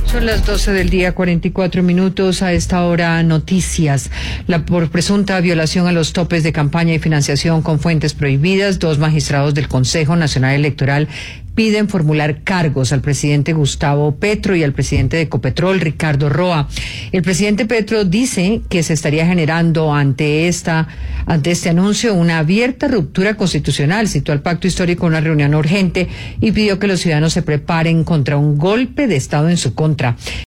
Son las 12 del día, 44 minutos. A esta hora, noticias. Por presunta violación a los topes de campaña y financiación con fuentes prohibidas, 2 magistrados del Consejo Nacional Electoral piden formular cargos al presidente Gustavo Petro y al presidente de Ecopetrol, Ricardo Roa. El presidente Petro dice que se estaría generando ante este anuncio una abierta ruptura constitucional. Citó al pacto histórico una reunión urgente y pidió que los ciudadanos se preparen contra un golpe de Estado en su contra.